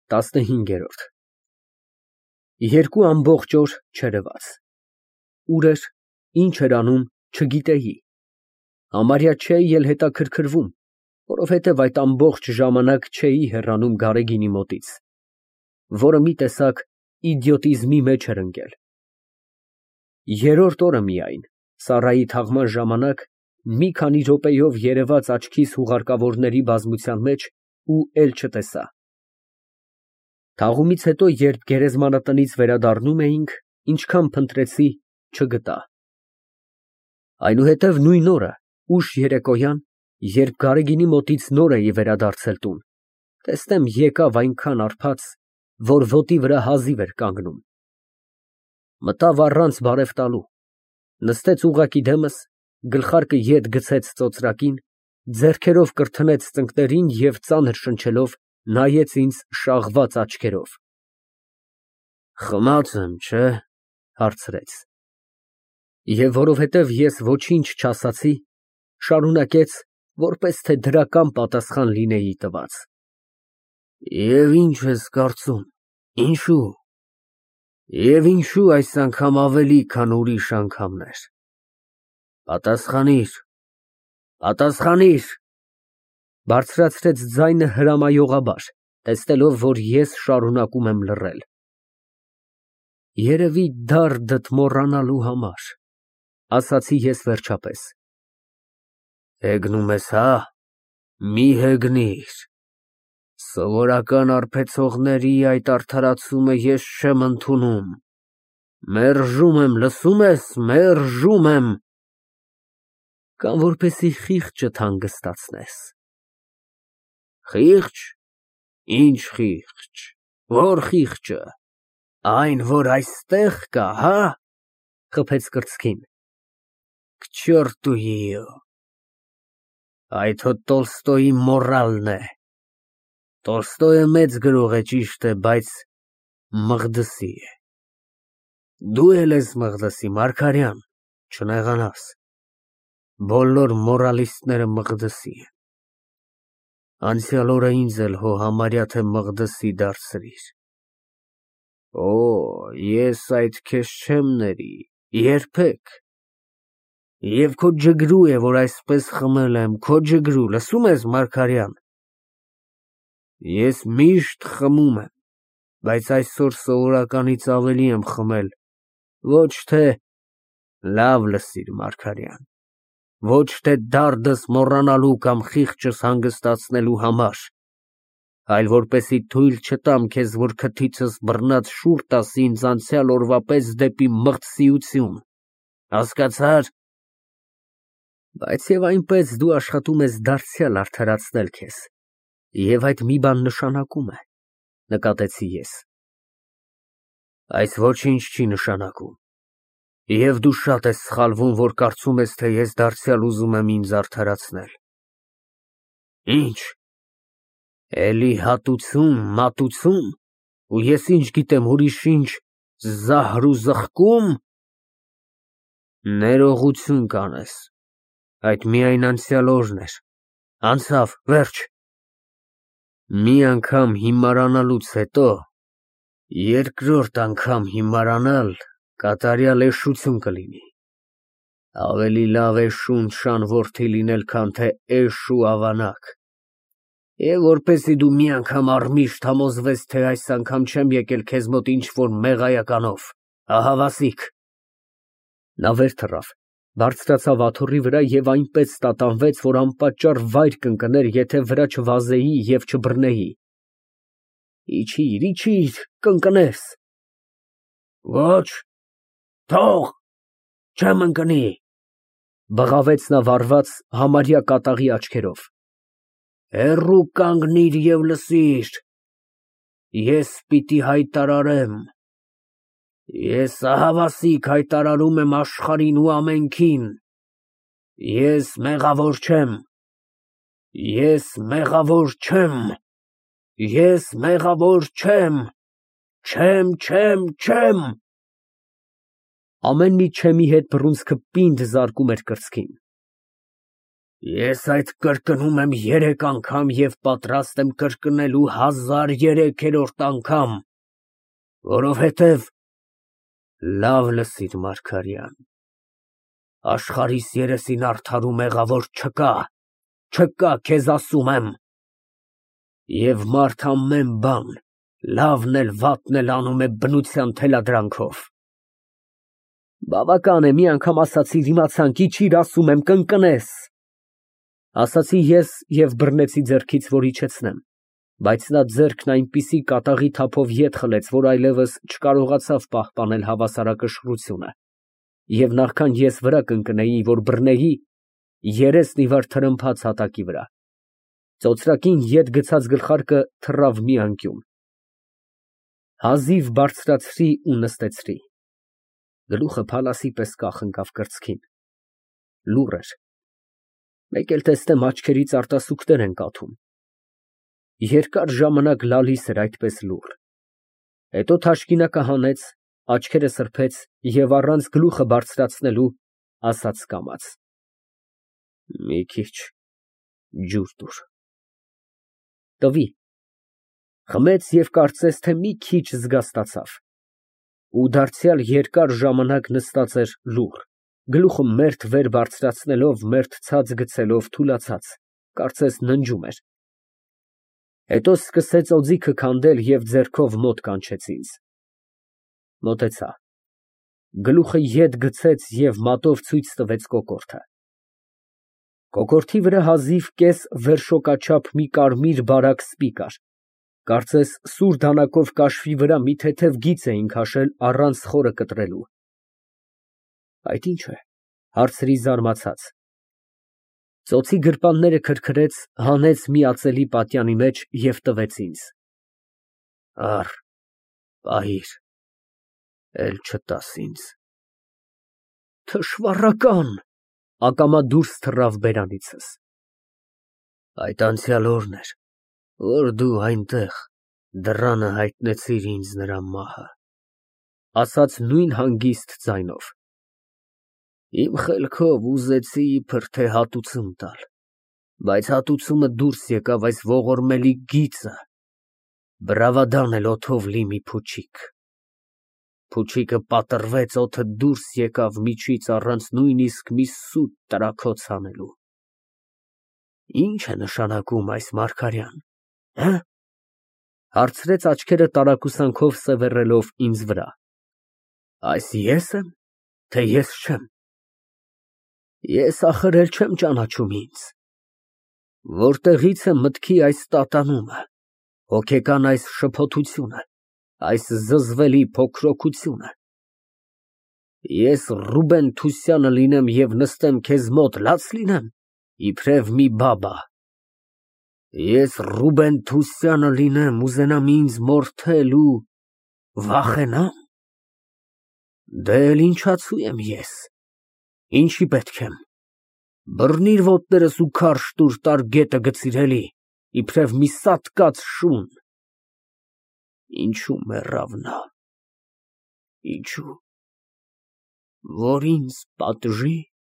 15-րդ Երկու ամբողջ օր չերևաց։ Ուր էր, ինչ էր անում, չգիտեի։ Համարյա չէի էլ հետաքրքրվում, որովհետև այդ ամբողջ ժամանակ չէի հեռանում Գարեգինի մոտից, որը մի տեսակ իդիոտիզմի մեջ էր ընկել։ Երրորդ օրը միայն, Սառայի թաղման ժամանակ, մի քանի րոպեով երևաց աչքիս հուղարկավորների բազմության մեջ ու էլ չտեսա։ Թաղումից հետո, երբ գերեզմանատնից վերադառնում էինք, ինչքան փնտրեցի, չգտա։ Այնուհետև նույն օրը, ուշ երեկոյան, երբ Գարեգինի մոտից նոր էի վերադարձել տուն, տեսնեմ եկավ այնքան արբած, որ ոտի վրա հազիվ էր կանգնում։ Մտավ առանց բարև տալու, նստեց ուղղակի դեմս, գլխարկը ետ գցեց ծոծրակին, ձեռքերով կրթնեց ծնկներին և ծանր շնչելով նայեց ինձ շաղված աչքերով։ «Խմած եմ, չէ՞, հարցրեց։ Եվ որովհետև ես ոչինչ չասացի, շարունակեց, որպես թե դրական պատասխան լինեի տված. Եվ ինչ ես կարծում, ինչու՞։ Եվ ինչու այս անգամ ավելի, քան ուրիշ անգամներ։ Պատասխանիր, պատասխանիր։ Բարձրացրեց ձայնը հրամայողաբար, տեսնելով, որ ես շարունակում եմ լռել։ Երևի դարդդ մոռանալու համար, ասացի ես վերջապես։ Հեգնում ես, հա՞։ Մի հեգնիր։ Սովորական արբեցողների այդ արդարացումը ես չեմ ընդունում։ Մերժում եմ, լսում ես, մերժում եմ։ Կամ որպեսի խիղճդ հանգստացնես։ Խիղճ։ Ինչ խիղճ։ Որ խիղճը։ Այն, որ այստեղ կա, հա։ Խփեց կրծքին։ К черту ее։ Այդ հո Տոլստոյի մորալն է։ Տոլստոյը մեծ գրող է, ճիշտ է, բայց Մղդսի է։ Դու էլ ես Մղդսի, Մարգարյան, չնեղանաս։ Բոլոր մորալիստները Մղդսի են։ Անցյալ օրը ինձ էլ հո համարյա թե Մղդսի դարձրիր։ Օ, ես այդ քեզ չեմ ների, երբեք։ Եվ քո ջգրու է, որ այսպես խմել եմ, քո ջգրու, լսում ես, Մարգարյան։ Ես միշտ խմում եմ, բայց այսօր սովորականից ավելի եմ խմել, ոչ թե, լավ լսիր, Մարգարյան, ոչ թե դարդս մոռանալու կամ խիղճս հանգստացնելու համար, այլ որպեսի թույլ չտամ քեզ, որ քթիցս բռնած շուռ տաս ինձ անցյալ օրվա պես դեպի մղձսիություն, հասկացա՞ր։ Բայց և այնպես դու աշխատում ես դարձյալ արդարացնել քեզ, և այդ մի բան նշանակում է, նկատեցի ես։ Այս ոչինչ չի նշանակում, և դու շատ ես սխալվում, որ կարծում ես, թե ես դարձյալ ուզում եմ ինձ արդարացնել։ Ինչ։ Էլի հատուցում, մատուցում, ու ես ինչ գիտեմ ուրիշ ինչ, զահր ու զղկում։ Ներողություն կանես, այդ միայն անցյալ օրն էր, անցավ, վերջ։ Մի անգամ հիմարանալուց հետո, երկրորդ անգամ հիմարանալ կատարյալ էշություն կլինի։ Ավելի լավ էշ ու նշան որդի լինել, քան թե էշ ու ավանակ։ Եվ որպեսի դու մի անգամ առմիշտ համոզվես, թե այս անգամ չեմ եկել քեզ մոտ ինչ-որ մեղայականով, ահա վասիկ։ Նա վեր թռավ, բարձրացավ աթոռի վրա և այնպես տատանվեց, որ անպատճառ վայր կընկներ, եթե վրա չվազեի և չբռնեի։ Իջիր, իջիր, կընկնես։ Ոչ, թող, չեմ ընկնի, բղավեց նա վառված, համարյա կատաղի աչքերով։ Հեռու կանգնիր և լսիր, ես պիտի հայտարարեմ, ես ահավասիկ հայտարարում եմ աշխարհին ու ամենքին, ես մեղավոր չեմ, ես մեղավոր չեմ, ես մեղավոր չեմ, չեմ, չեմ, չեմ։ Ամեն մի չեմի հետ բռունցքը պինդ զարկում էր կրծքին։ Ես այդ կրկնում եմ 3 անգամ և պատրաստ եմ կրկնելու 1003-րդ անգամ, որովհետև լավ լսիր, Մարգարյան, աշխարհիս երեսին արդար ու մեղավոր չկա, չկա, քեզ ասում եմ, և մարդ ամեն բան, լավն էլ վատն էլ անում է բնության թելադրանքով։ Բավական է, մի անգամ ասացիր, իմացանք, իջիր, ասում եմ, կընկնես։ Ասացի ես և բռնեցի ձեռքից, որ իջեցնեմ, բայց նա ձեռքն այնպիսի կատաղի թափով ետ խլեց, որ այլևս չկարողացավ պահպանել հավասարակշռությունը, և նախքան ես վրա կընկնեի, որ բռնեի, երեսն ի վար թրմփաց հատակի վրա, ծոծրակին ետ գցած գլխարկը թռավ մի անկյուն։ Հազիվ բարձրացրի ու նստեցրի, գլուխը փալասի պես կախ ընկավ կրծքին, լուռ էր, մեկ էլ տեսնեմ աչքերից արտասուքներ են կաթում։ Երկար ժամանակ լալիս էր այդպես լուռ, հետո թաշկինակը հանեց, աչքերը սրբեց և առանց գլուխը բարձրացնելու ասաց կամաց. «Մի քիչ ջուր տուր»։ Տվի։ Խմեց և կարծես թե մի քիչ զգաստացավ, ու դարձյալ երկար ժամանակ նստած էր լուռ, գլուխը մերթ վեր բարձրացնելով, մերթ ցած գցելով, թուլացած, կարծես ննջում էր։ Հետո սկսեց օձիքը քանդել և ձեռքով մոտ կանչեց ինձ։ Մոտեցա, գլուխը ետ գցեց և մատով ցույց տվեց կոկորդը։ Կոկորդի վրա հազիվ կես վերշոկաչափ մի կարմիր բարակ սպի կար, կարծես սուր դանակով կաշվի վրա մի թեթև գիծ էին քաշել առանց խորը կտրելու։ Այդ ի՞նչ է, հարցրի զարմացած։ Ծոցի գրպանները քրքրեց, հանեց մի ածելի պատյանի մեջ և տվեց ինձ։ Առ, պահիր, էլ չտաս ինձ։ Թշվառական, ակամա դուրս թռավ բերանիցս։ Այդ անցյալ օրն էր, որ դու այնտեղ դռանը հայտնեցիր ինձ նրա մահը, ասաց նույն հանգիստ ձայնով։ Իմ խելքով ուզեցի իբր թե հատուցում տալ, բայց հատուցումը դուրս եկավ այս ողորմելի գիծը, բռավադան էլ օդով լի մի փուչիկ։ Փուչիկը պատռվեց, օդը դուրս եկավ միջից առանց նույնիսկ մի սուտ տրաքոց անելու։ Ի՞նչ է նշանակում այս, Մարգարյան, հարցրեց աչքերը տարակուսանքով սևեռելով ինձ վրա։ Այս ես եմ, թե ես չեմ։ Ես ախր էլ չեմ ճանաչում ինձ։ Որտեղից է մտքի այս տատանումը, հոգեկան այս շփոթությունը, այս զզվելի փոքրոքությունը։ Ես Ռուբեն Թուսյանը լինեմ և նստեմ քեզ մոտ լաց լինեմ, իբրև մի բաբա։ Ես Ռուբեն Թուսյանը լինեմ, ուզենամ ինձ մորթել ու վախենամ։ Դե էլ ինչացու եմ ես, ինչի պետք եմ։ Բռնիր ոտներս ու քարշ տուր, տար գետը գցիր էլի, իբրև մի սատկած շուն։ Ինչու մեռավ նա, ինչու, որ ինձ պատժի,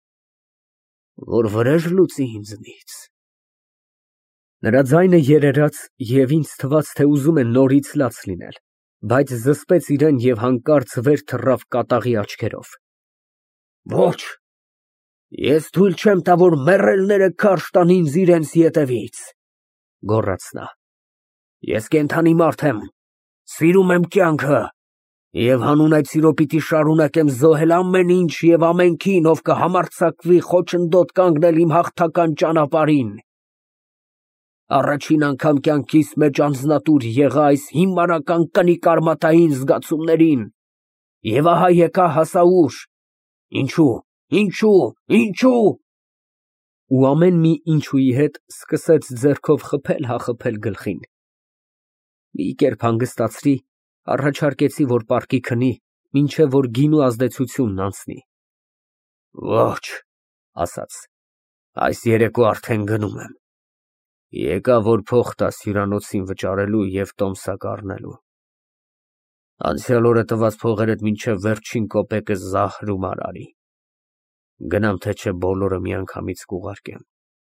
որ վրեժ լուծի ինձնից։ Նրա ձայնը երերաց և ինձ թվաց, թե ուզում է նորից լաց լինել, բայց զսպեց իրեն և հանկարծ վեր թռավ կատաղի աչքերով։ Ոչ, ես թույլ չեմ տա, որ մեռելները քարշ տան ինձ իրենց ետևից, գոռաց նա։ Ես կենդանի մարդ եմ, սիրում եմ կյանքը, և հանուն այդ սիրո պիտի շարունակեմ զոհել ամեն ինչ և ամենքին, ով կհամարձակվի խոչընդոտ կանգնել իմ հաղթական ճանապարհին։ Առաջին անգամ կյանքիս մեջ անձնատուր եղա այս հիմարական կնիկ արմատային զգացումներին, և ահա եկա հասա ուր։ Ինչու, ինչու, ինչու։ Ու ամեն մի ինչուի հետ սկսեց ձեռքով խփել հա խփել գլխին։ Մի կերպ հանգստացրի, առաջարկեցի, որ պառկի քնի, մինչև որ գինու ազդեցությունն անցնի։ Ոչ, ասաց, այս երեկո արդեն գնում եմ։ Եկա, որ փող տաս հյուրանոցին վճարելու և տոմսակ առնելու։ Անցյալ օրը տված փողերդ մինչև վերջին կոպեկը զահր ու մարարի։ Գնամ թե չէ բոլորը միանգամից կուղարկեմ։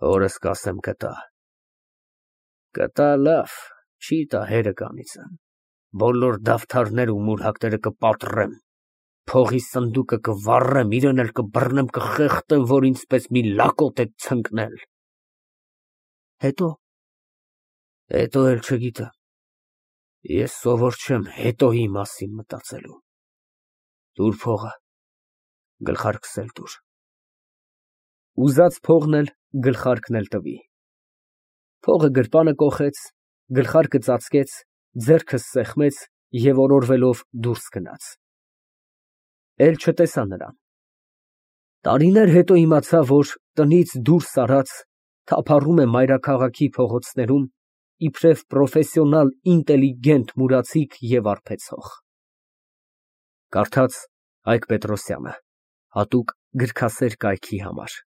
Օրս կասեմ կտա։ Կտա լավ, չի տա հերը կանիցն։ Բոլոր դավթարներ ու մուրհակները կպատրեմ, փողի սնդուկը կվառեմ, իրեն էլ կբռնեմ, կխեղդեմ, որ ինձպես մի լակոտ է ցնկնել։ Հետո էլ չգիտեմ։ Ես սովոր չեմ հետոյի մասին մտածելու։ Տուր փողը, գլխարկս էլ տուր։ Ուզած փողն էլ գլխարկն էլ տվի։ Փողը գրպանը կոխեց, գլխարկը ծածկեց, ձեռքը սեղմեց և օրորվելով դուրս գնաց։ Էլ չտեսա նրան։ Տարիներ հետո իմացա, որ տնից դուրս արած թափառում է մայրաքաղաքի փողոցներում իբրև պրոֆեսիոնալ ինտելիգենտ մուրացիկ և արբեցող։ Կարդաց Հայկ Պետրոսյանը, հատուկ գրքասեր կայքի համար։